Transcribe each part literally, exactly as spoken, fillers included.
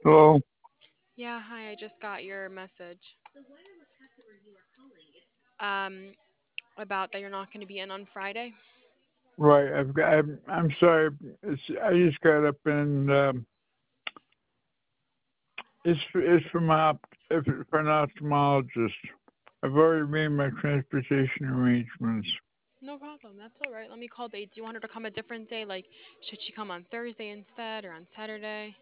Hello. Yeah, hi, I just got your message. Um, about that you're not going to be in on Friday. Right. I've got. I'm, I'm sorry. It's. I just got up and um, it's for, it's for my op- if it's for an ophthalmologist. I've already made my transportation arrangements. No problem. That's all right. Let me call dates. You want her to come a different day? Like, should she come on Thursday instead or on Saturday?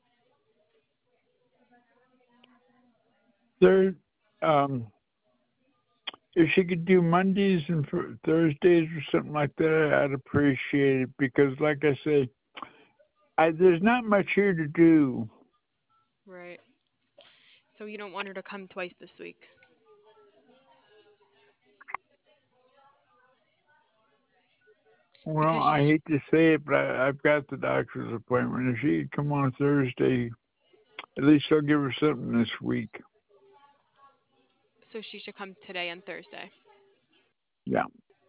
Third, um, if she could do Mondays and fr- Thursdays or something like that, I'd appreciate it because, like I say, I there's not much here to do. Right. So you don't want her to come twice this week. Well, Because I she's hate to say it, but I, I've got the doctor's appointment. If she could come on Thursday, at least I'll give her something this week. so she should come today and Thursday. Yeah.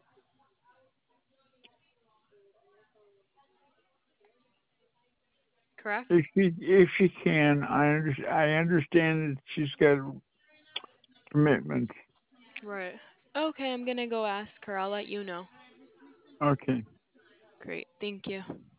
Correct? If she if she can, I under, I understand that she's got commitments. Right. Okay, I'm going to go ask her. I'll let you know. Okay. Great. Thank you.